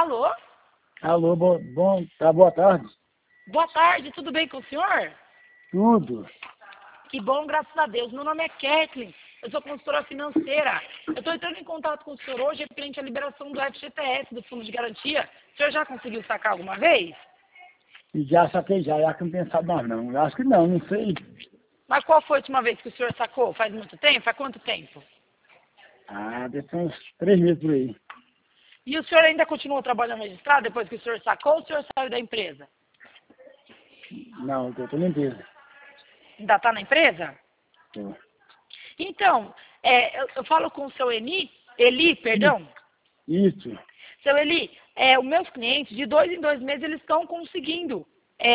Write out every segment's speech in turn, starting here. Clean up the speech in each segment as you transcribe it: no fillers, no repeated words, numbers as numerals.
Alô? Alô, boa tarde. Boa tarde, tudo bem com o senhor? Tudo. Que bom, graças a Deus. Meu nome é Kathleen, eu sou consultora financeira. Eu estou entrando em contato com o senhor hoje referente à liberação do FGTS, do Fundo de Garantia. O senhor já conseguiu sacar alguma vez? E já saquei já, acho que não tem pensado mais não. Eu acho que não sei. Mas qual foi a última vez que o senhor sacou? Faz muito tempo? Faz quanto tempo? Ah, deve ter uns 3 meses por aí. E o senhor ainda continua trabalhando registrado depois que o senhor sacou ou o senhor saiu da empresa? Não, eu tô na empresa. Ainda está na empresa? Tô. Então, eu falo com o seu Eli, perdão. Isso. Seu Eli, os meus clientes, de 2 em 2 meses, eles estão conseguindo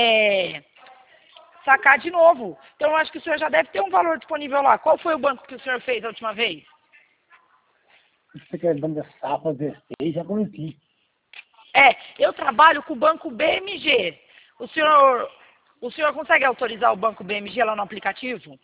sacar de novo. Então, eu acho que o senhor já deve ter um valor disponível lá. Qual foi o banco que o senhor fez a última vez? Você quer banda Safra 16, já conheci. Eu trabalho com o banco BMG. O senhor consegue autorizar o banco BMG lá no aplicativo?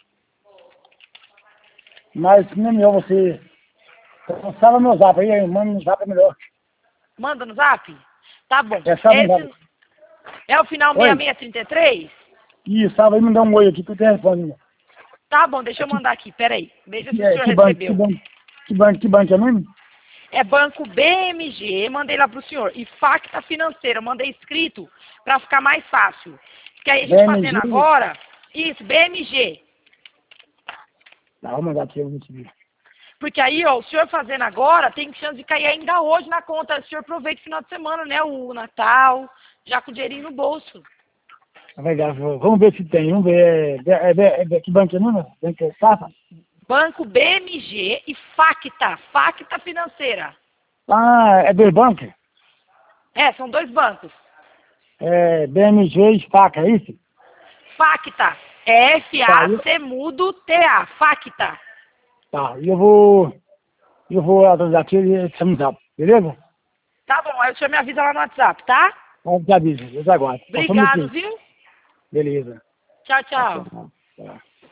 Mas não é melhor você... Salva meu zap aí, manda no zap é melhor. Manda no zap? Tá bom. Salva no zap. É o final Oi? 6633? Isso, salva aí, me dá um oi aqui que eu telefone. Tá bom, deixa eu mandar aqui, peraí. Veja se o senhor Que banco, recebeu. que banco é mesmo? É banco BMG, mandei lá pro senhor. E Facta Financeira, mandei escrito para ficar mais fácil. Porque aí a gente BMG? fazendo agora, isso, BMG. Tá, vou mandar aqui, eu vou te ver. Porque aí, ó, o senhor fazendo agora, tem chance de cair ainda hoje na conta. O senhor aproveita o final de semana, né? O Natal, já com o dinheirinho no bolso. Vamos ver se tem, vamos ver. Que banco é mesmo? Banco é Safra? Banco BMG e Facta Financeira. Ah, é dois bancos? São 2 bancos. É BMG e Faca, é isso? Facta, Tá, F-A-C mudo T-A, Facta. tá, e eu vou atrasar aqui e te chamo no zap, beleza? Tá bom, aí o senhor me avisa lá no WhatsApp, tá? Eu te aviso, eu te aguardo. Só um Obrigado, minutinho. viu? Beleza. Tchau, Tá, tchau. tchau. Tá.